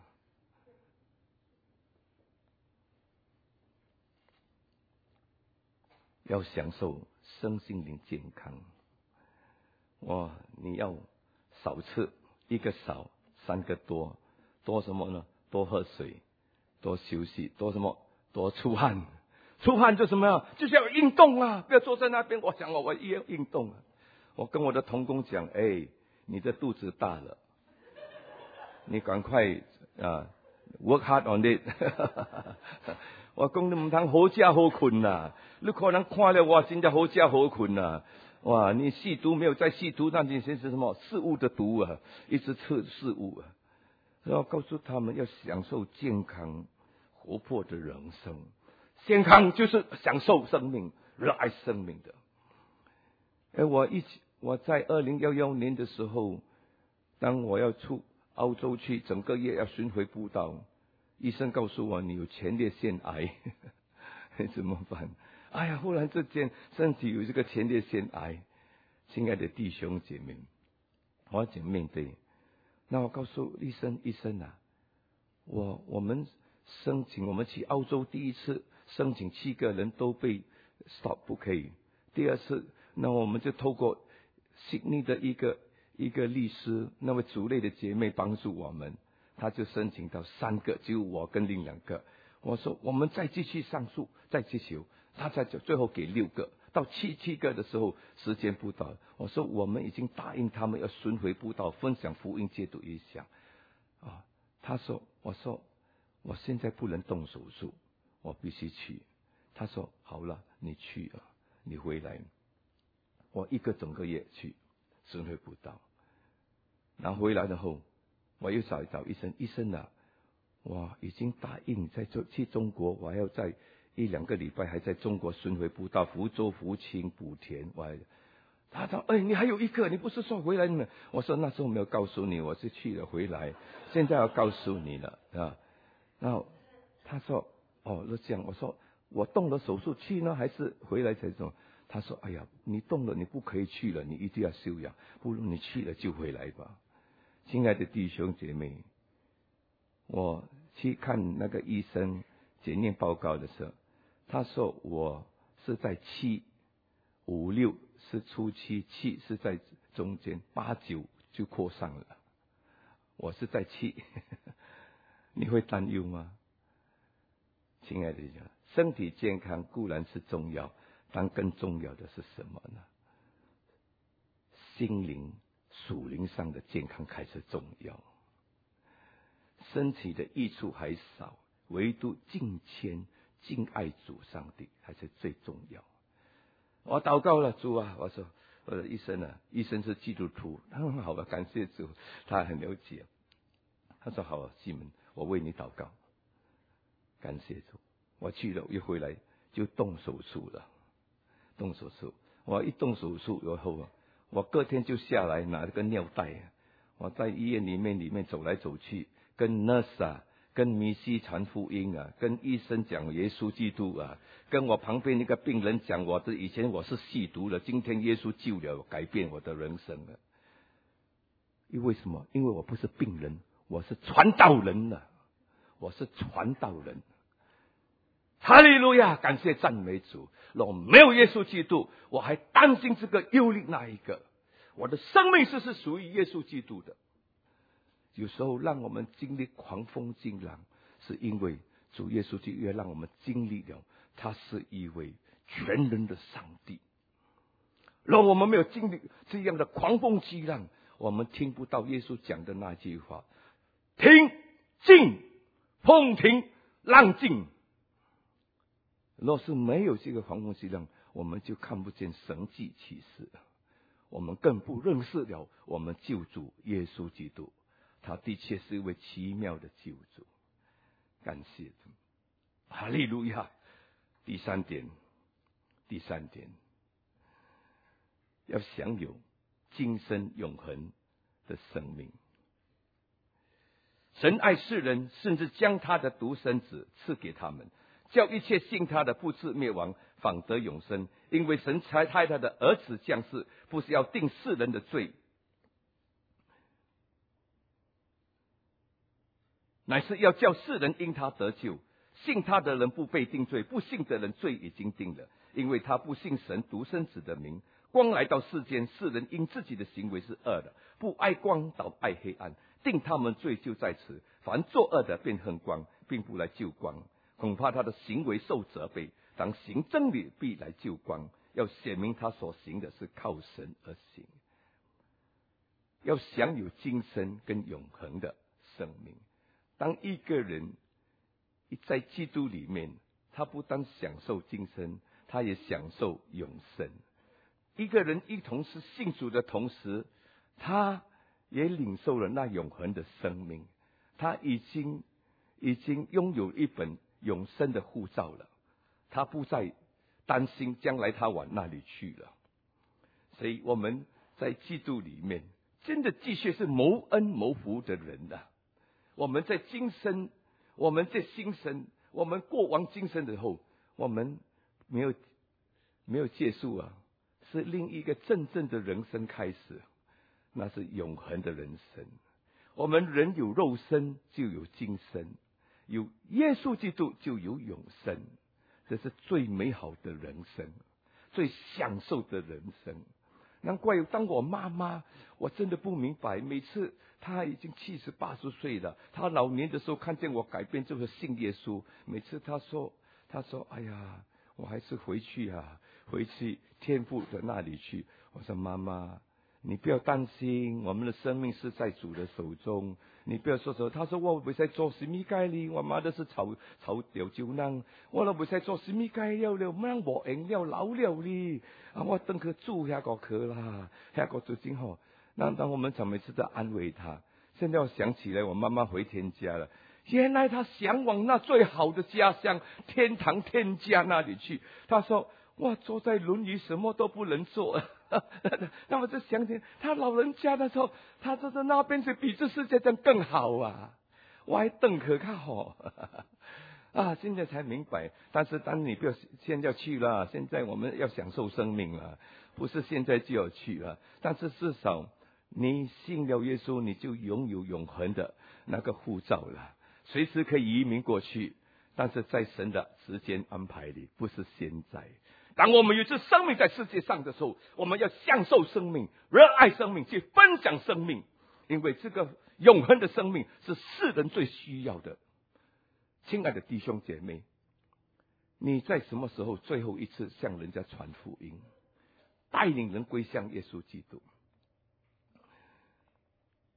要享受身心灵健康，你要少吃，一个少，三个多，多什么呢？多喝水，多休息，多什么？多出汗。出汗就什么呀？就是要运动啊！不要坐在那边。我想我也要运动啊！我跟我的同工讲，你的肚子大了，你赶快work hard on it 。我讲你唔通好食好困呐，你可能看了我现在好食好困呐。哇，你吸毒没有在吸毒，那你是什么事物的毒啊？一直吃事物啊！然后告诉他们要享受健康活泼的人生，健康就是享受生命，热爱生命的。我在2011年的时候，当我要出澳洲去，整个月要巡回布道，医生告诉我你有前列腺癌，怎么办？哎呀，忽然之间身体有这个前列腺癌，亲爱的弟兄姐妹，我要怎么面对？那我告诉医生啊，我们申请，我们去澳洲第一次申请7个人都被 stop 不可以。第二次，那我们就透过悉尼的一个律师，那位族类的姐妹帮助我们，他就申请到3个，只有我跟另2个。我说我们再继续上诉，再去求，他才最后给6个。到7个的时候，时间不到，我说我们已经答应他们要巡回布道，分享福音，戒毒一下。我说我现在不能动手术，我必须去。他说好了，你去了，你回来。我整个月去巡回布道，然后回来了后，我又找医生啊，我已经答应去中国，我要在1-2个礼拜还在中国巡回布道，福州、福清、莆田。他说你还有1个，你不是说回来吗？我说那时候没有告诉你，我是去了回来，现在要告诉你了啊。然后他说就这样。我说我动了手术去呢，还是回来才做？他说哎呀，你动了你不可以去了，你一定要休养，不如你去了就回来吧。亲爱的弟兄姐妹，我去看那个医生检验报告的时候，他说我是在7、5、6是初期，7是在中间，8、9就扩散了。我是在7，你会担忧吗？亲爱的弟兄，身体健康固然是重要，但更重要的是什么呢？心灵属灵上的健康开始重要。身体的益处还少，唯独敬虔、敬爱主上帝还是最重要。我祷告了，主啊，我说我的医生啊，医生是基督徒，他很好啊，感谢主，他很了解。他说好啊，西门，我为你祷告，感谢主。我去了，一回来就动手术了，动手术。我一动手术以后啊，我隔天就下来拿了个尿袋，我在医院里面走来走去，跟 nurse 啊，跟米西传福音啊，跟医生讲耶稣基督啊，跟我旁边那个病人讲，以前我是吸毒的，今天耶稣救了我，改变我的人生了。因为什么？因为我不是病人，我是传道人了，我是传道人。哈利路亚，感谢赞美主。若没有耶稣基督，我还担心这个忧虑那一个。我的生命是属于耶稣基督的。有时候让我们经历狂风劲浪，是因为主耶稣基督让我们经历了，他是一位全能的上帝。若我们没有经历这样的狂风激浪，我们听不到耶稣讲的那句话：停、静、风停、浪静。若是没有这个狂风激浪，我们就看不见神迹奇事，我们更不认识了我们救主耶稣基督。他的确是一位奇妙的救主，感谢主，哈利路亚。第三点，要享有今生永恒的生命。神爱世人，甚至将他的独生子赐给他们，叫一切信他的不至灭亡，反得永生。因为神差他的儿子降世，不是要定世人的罪，乃是要叫世人因他得救。信他的人不被定罪，不信的人罪已经定了，因为他不信神独生子的名。光来到世间，世人因自己的行为是恶的，不爱光倒爱黑暗，定他们罪就在此。凡作恶的便恨光，并不来救光，恐怕他的行为受责备。当行真理必来救光，要显明他所行的是靠神而行。要享有今生跟永恒的生命。当一个人在基督里面，他不单享受今生，他也享受永生。一个人一同是信主的同时，他也领受了那永恒的生命。他已经拥有一本永生的护照了，他不再担心将来他往那里去了。所以我们在基督里面真的的确是谋恩谋福的人啊。我们在今生，我们在今生，我们过完今生之后，我们没有结束啊，是另一个真正的人生开始，那是永恒的人生。我们人有肉身就有今生，有耶稣基督就有永生，这是最美好的人生，最享受的人生。难怪当我妈妈，我真的不明白，每次她已经70、80岁了，她老年的时候看见我改变，就是信耶稣。每次她说哎呀，我还是回去天父的那里去。我说妈妈，你不要担心，我们的生命是在主的手中，你不要说什么。他说我唔使做什么解哩，我妈都是炒掉椒囊，我都唔使做什么解了，乜和应了老了哩，我等佢煮下个去啦，下个就真好。当我们每次在安慰他，现在我想起来，我妈妈回天家了。原来他向往那最好的家乡天堂天家那里去。他说我坐在轮椅什么都不能做。那我就想起他老人家的时候，他坐在那边是比这世界上更好啊，我还等可看好啊，现在才明白。但是当你不要现在去了，现在我们要享受生命了，不是现在就要去了。但是至少你信了耶稣，你就拥有永恒的那个护照了，随时可以移民过去。但是在神的时间安排里，不是现在。当我们有这生命在世界上的时候，我们要享受生命，热爱生命，去分享生命，因为这个永恒的生命是世人最需要的。亲爱的弟兄姐妹，你在什么时候最后一次向人家传福音，带领人归向耶稣基督？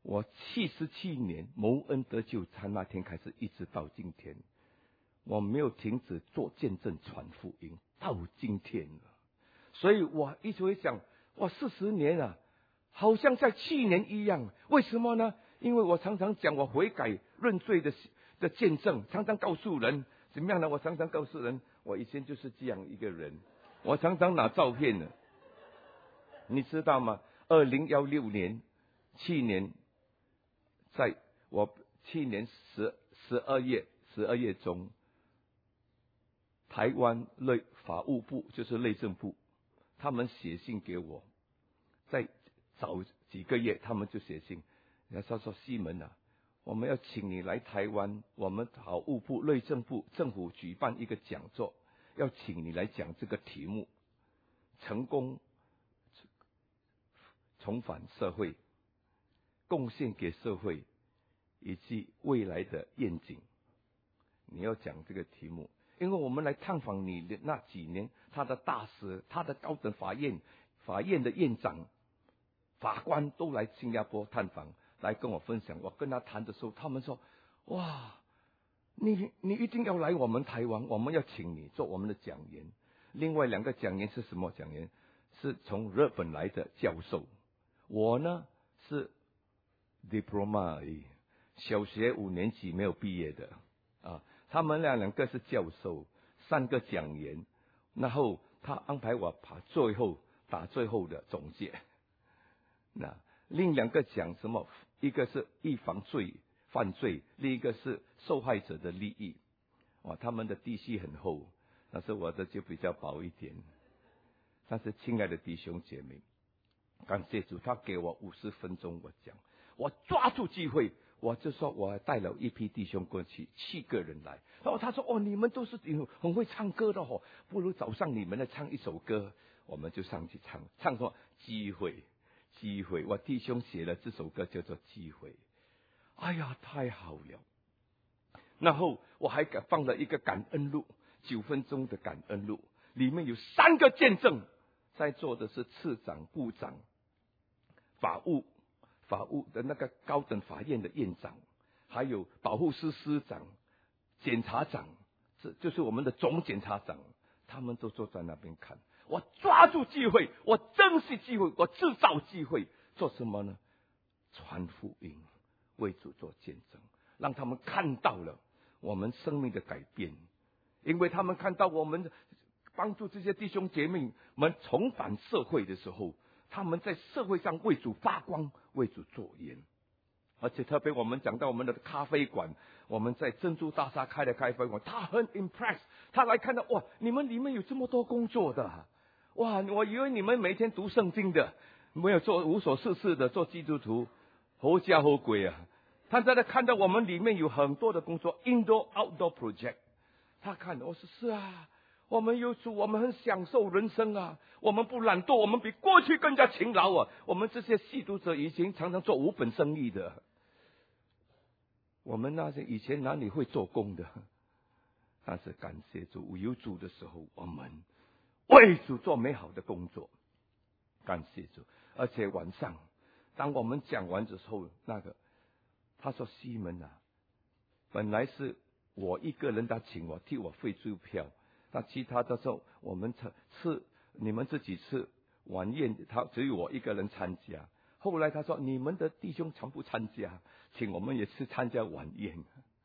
我77年蒙恩得救，从那天开始一直到今天，我没有停止做见证传福音，到今天了。所以我一直会想，哇，40年啊，好像在去年一样。为什么呢？因为我常常讲我悔改认罪的见证，常常告诉人怎么样呢？我常常告诉人，我以前就是这样一个人。我常常拿照片呢，你知道吗？2016年，去年，在我去年12月中，台湾法务部就是内政部，他们写信给我，在早几个月，他们就写信，人家说西门啊，我们要请你来台湾，我们法务部、内政部、政府举办一个讲座，要请你来讲这个题目：成功重返社会，贡献给社会，以及未来的愿景。你要讲这个题目，因为我们来探访你的那几年，他的大使、他的高等法院的院长、法官都来新加坡探访，来跟我分享。我跟他谈的时候，他们说：哇，你一定要来我们台湾，我们要请你做我们的讲员。另外2个讲员是什么讲员？是从日本来的教授。我呢是 diploma 而已，小学5年级没有毕业的啊。他们2个是教授，3个讲员，然后他安排我打最后的总结。那另2个讲什么？一个是预防犯罪，另一个是受害者的利益。哇，他们的地系很厚，但是我的就比较薄一点。但是亲爱的弟兄姐妹，感谢主，他给我50分钟，我抓住机会，我就说我还带了一批弟兄过去，7个人来。然后他说：哦，你们都是很会唱歌的哦，不如早上你们来唱一首歌。我们就上去唱什么？机会。我弟兄写了这首歌叫做机会。哎呀，太好了。然后我还放了一个感恩录，9分钟的感恩录，里面有3个见证。在座的是次长、部长、法务的那个高等法院的院长，还有保护司司长、检察长，这就是我们的总检察长，他们都坐在那边看。我抓住机会，我珍惜机会，我制造机会，做什么呢？传福音，为主做见证，让他们看到了我们生命的改变，因为他们看到我们帮助这些弟兄姐妹们重返社会的时候，他们在社会上为主发光，为主作盐。而且特别我们讲到我们的咖啡馆，我们在珍珠大厦开的咖啡馆，他很 impress， 他来看到哇，你们里面有这么多工作的，哇，我以为你们每天读圣经的，没有做无所事事的做基督徒，好家伙鬼啊！他在那看到我们里面有很多的工作 ，indoor outdoor project， 他看我说是啊。我们有主，我们很享受人生啊！我们不懒惰，我们比过去更加勤劳啊！我们这些吸毒者以前常常做无本生意的，我们那些以前哪里会做工的？但是感谢主，有主的时候，我们为主做美好的工作。感谢主！而且晚上，当我们讲完之后，他说：“西门啊，本来是我一个人，他请我替我付支票。”那其他的时候，我们吃你们自己吃晚宴，他只有我一个人参加。后来他说：“你们的弟兄全部参加，请我们也是参加晚宴。”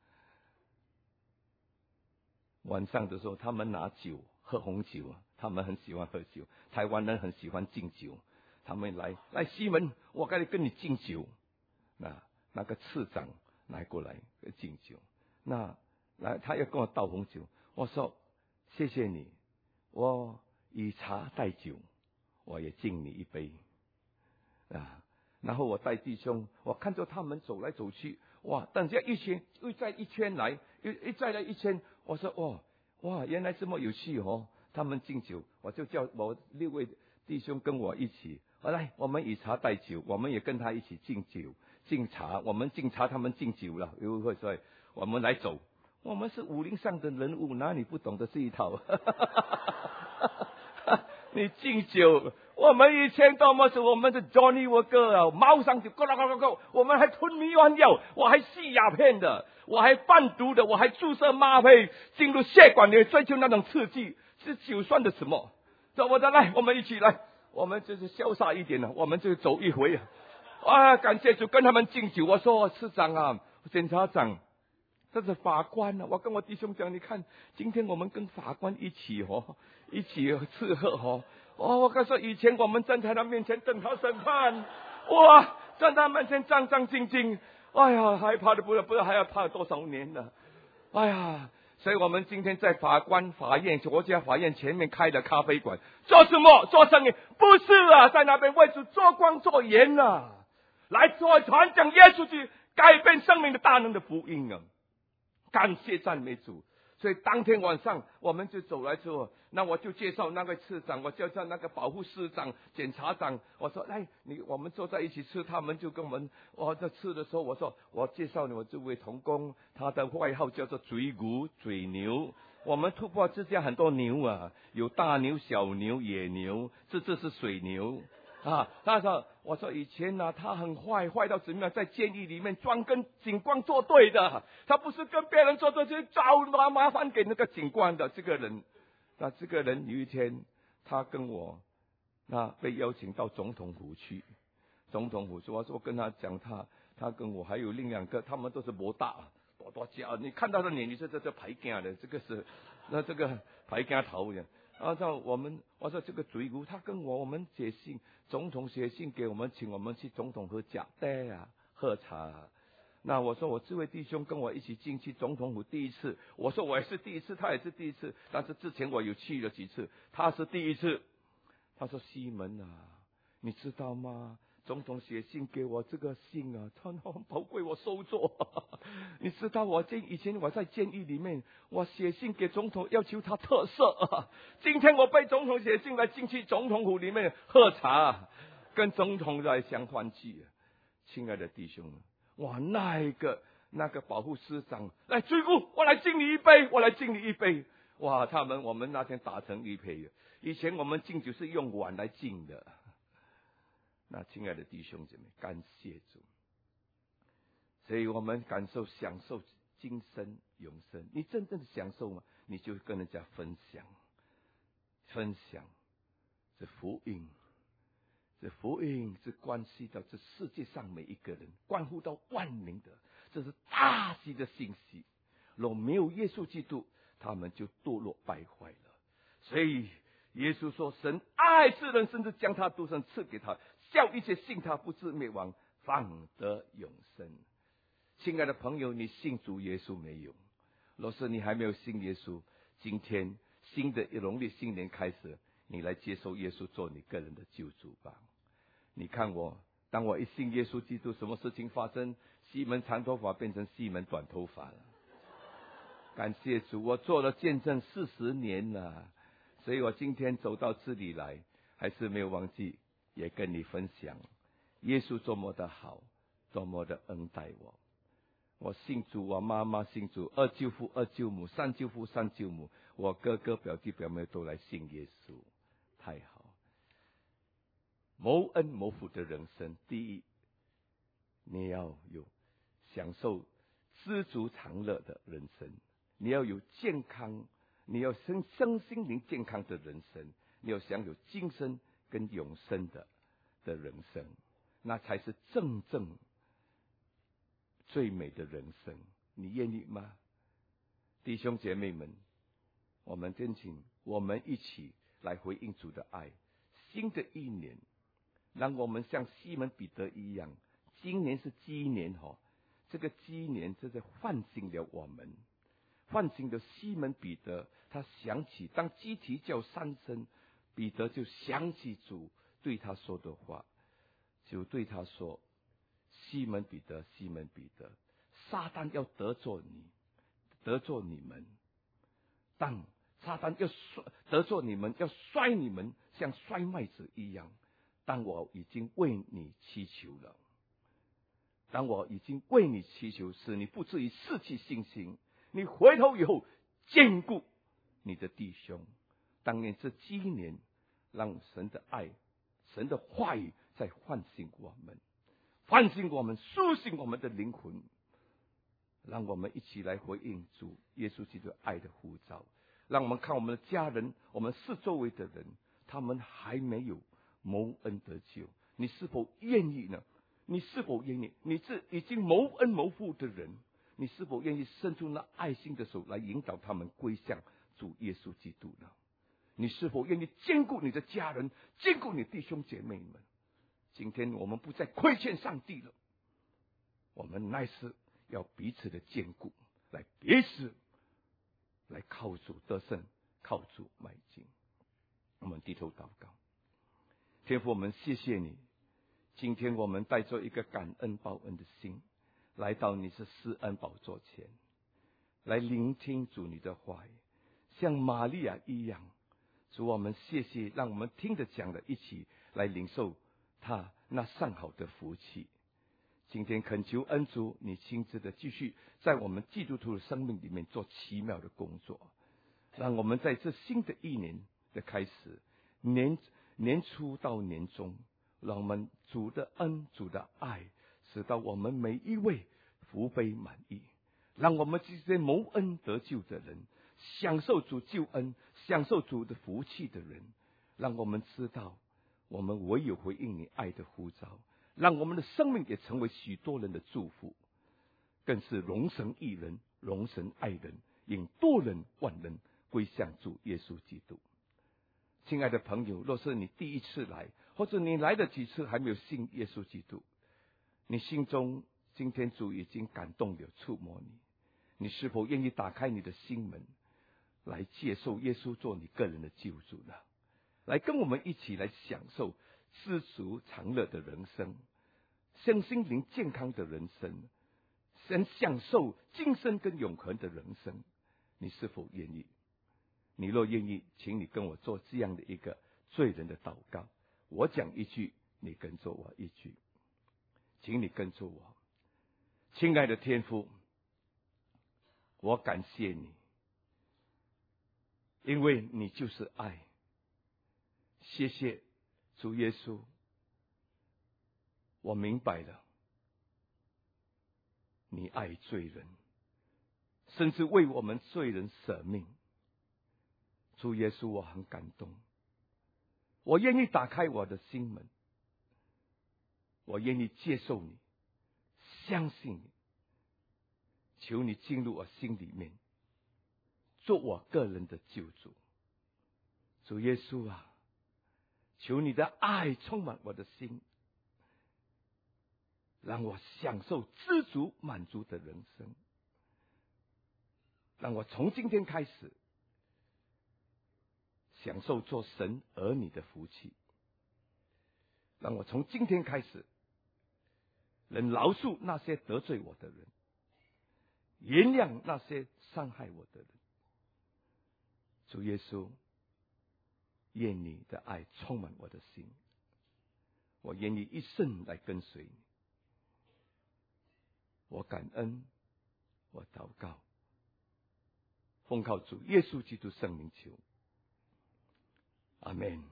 晚上的时候，他们拿酒喝红酒，他们很喜欢喝酒。台湾人很喜欢敬酒，他们来西门，我该跟你敬酒。那个次长来过来敬酒，他要跟我倒红酒，我说。谢谢你，我以茶代酒，我也敬你一杯啊。然后我带弟兄，我看着他们走来走去，哇！等下一圈又再一圈来，又再来一圈，我说哇，原来这么有趣哦。他们敬酒，我就叫我6位弟兄跟我一起，来，我们以茶代酒，我们也跟他一起敬酒敬茶，我们敬茶，他们敬酒了，又会说我们来走。我们是武林上的人物，哪里不懂得这一套？你敬酒， 我们以前多么是我们的 Johnny Walker 啊，猫上就咕啦咕啦咕，我们还吞迷幻药，我还吸鸦片的，我还贩毒的，我还注射吗啡进入血管里追求那种刺激，是酒算的什么？走，我的来，我们一起来，我们就是潇洒一点了，我们就走一回啊！感谢主，跟他们敬酒。我说市长啊，检察长，这是法官啊！我跟我弟兄讲，你看，今天我们跟法官一起伺候我跟说，以前我们站在他面前等他审判，哇，站在他面前战战兢兢，哎呀，害怕的不知道还要怕多少年呢，哎呀！所以我们今天在法院、国家法院前面开的咖啡馆，做什么？做生意？不是啊，在那边为主做光做盐啊，来传讲耶稣去改变生命的大能的福音啊！感谢赞美主。所以当天晚上我们就走来之后，那我就介绍那个次长，我介绍那个保护司长、检察长，我说来，我们坐在一起吃，他们就跟我在吃的时候，我说我介绍你们这位同工，他的外号叫做嘴骨嘴牛。我们突破之家很多牛啊，有大牛、小牛、野牛，这是水牛。他说，我说以前呢，他很坏到怎么样，在监狱里面专跟警官作对的，他不是跟别人作对，就是找麻烦给那个警官的这个人。那这个人有一天，他跟我被邀请到总统府去，我说跟他讲，他跟我还有另两个，他们都是博大多家，你看他的脸，你说这排家的，这个是这个排家头的。我说这个嘴骨，他跟我们写信，总统写信给我们，请我们去总统府假带喝茶。那我说我这位弟兄跟我一起进去总统府第一次，我说我也是第一次，他也是第一次，但是之前我有去了几次，他是第一次。他说西门啊，你知道吗？总统写信给我，这个信啊，他很宝贵，我收着。你知道以前我在监狱里面，我写信给总统要求他特赦。今天我被总统写信来进去总统府里面喝茶，跟总统来相欢聚。亲爱的弟兄们，哇，那个保护司长来追顾，我来敬你一杯，哇，我们那天打成一片。以前我们敬酒是用碗来敬的。那亲爱的弟兄姐妹，感谢主，所以我们享受今生永生。你真正的享受吗？你就跟人家分享这福音，是关系到这世界上每一个人，关乎到万民的，这是大喜的信息。若没有耶稣基督，他们就堕落败坏了。所以耶稣说，神爱世人，甚至将他独生赐给他，叫一切信他不至灭亡，反得永生。亲爱的朋友，你信主耶稣没有？若是你还没有信耶稣，今天新的农历新年开始，你来接受耶稣做你个人的救主吧。你看当我一信耶稣基督，什么事情发生？西门长头发变成西门短头发了。感谢主，我做了见证40年了，所以我今天走到这里来，还是没有忘记也跟你分享耶稣多么的好，多么的恩待我。我信主，我妈妈信主，二舅父、二舅母、三舅父、三舅母，我哥哥、表弟、表妹都来信耶稣，太好。谋恩谋福的人生，第一，你要有享受知足常乐的人生，你要有健康，你要身心灵健康的人生，你要享有今生跟永生的人生，那才是真正最美的人生。你愿意吗？弟兄姐妹们，我们一起来回应主的爱。新的一年，让我们像西门彼得一样，今年是鸡年这个鸡年真的唤醒了我们，唤醒了西门彼得。他想起当鸡啼叫3声，彼得就想起主对他说的话，就对他说，西门彼得，西门彼得，撒旦要得罪你们，当撒旦要得罪你们，要摔你们，像摔麦子一样。但我已经为你祈求了，使你不至于失去信心。你回头以后坚固你的弟兄。当年这7年，让神的爱神的话语在唤醒我们，唤醒我们，苏醒我们的灵魂，让我们一起来回应主耶稣基督爱的呼召。让我们看我们的家人，我们四周围的人，他们还没有蒙恩得救，你是否愿意呢？你是否愿意？你是已经蒙恩蒙福的人，你是否愿意伸出那爱心的手来引导他们归向主耶稣基督呢？你是否愿意兼顾你的家人，兼顾你弟兄姐妹们？今天我们不再亏欠上帝了，我们乃是要彼此的兼顾，来彼此来靠主得胜，靠主迈进。我们低头祷告。天父，我们谢谢你，今天我们带着一个感恩报恩的心，来到你是施恩宝座前，来聆听主你的话语，像玛利亚一样。主，我们谢谢，让我们听着讲的一起来领受他那上好的福气。今天恳求恩主，你亲自的继续在我们基督徒的生命里面做奇妙的工作，让我们在这新的一年的开始，年初到年终，让我们主的恩、主的爱，使到我们每一位福杯满溢，让我们这些蒙恩得救的人，享受主救恩、享受主的福气的人，让我们知道，我们唯有回应你爱的呼召，让我们的生命也成为许多人的祝福，更是荣神益人、荣神爱人，引多人万人归向主耶稣基督。亲爱的朋友，若是你第一次来，或者你来了几次还没有信耶稣基督，你心中今天主已经感动了、触摸你，你是否愿意打开你的心门，来接受耶稣做你个人的救主呢？来跟我们一起来享受知足常乐的人生，身心灵健康的人生，享受今生跟永恒的人生，你是否愿意？你若愿意，请你跟我做这样的一个罪人的祷告。我讲一句，你跟着我一句。请你跟着我。亲爱的天父，我感谢你，因为你就是爱。谢谢主耶稣，我明白了，你爱罪人，甚至为我们罪人舍命。主耶稣，我很感动，我愿意打开我的心门，我愿意接受你，相信你，求你进入我心里面，做我个人的救主。主耶稣啊，求你的爱充满我的心，让我享受知足满足的人生，让我从今天开始享受做神儿女的福气，让我从今天开始能饶恕那些得罪我的人，原谅那些伤害我的人。主耶稣，愿你的爱充满我的心，我愿意一生来跟随你。我感恩，我祷告，奉靠主耶稣基督圣名求，阿们。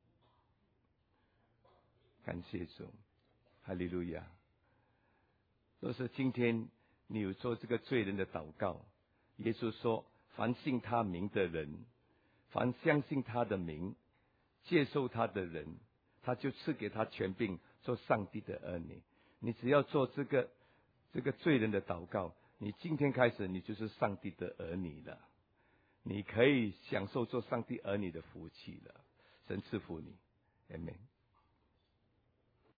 感谢主，哈利路亚。若是今天你有做这个罪人的祷告，耶稣说，凡信他名的人，凡相信他的名，接受他的人，他就赐给他权柄做上帝的儿女。你只要做这个罪人的祷告，你今天开始你就是上帝的儿女了，你可以享受做上帝儿女的福气了。神赐福你，阿们。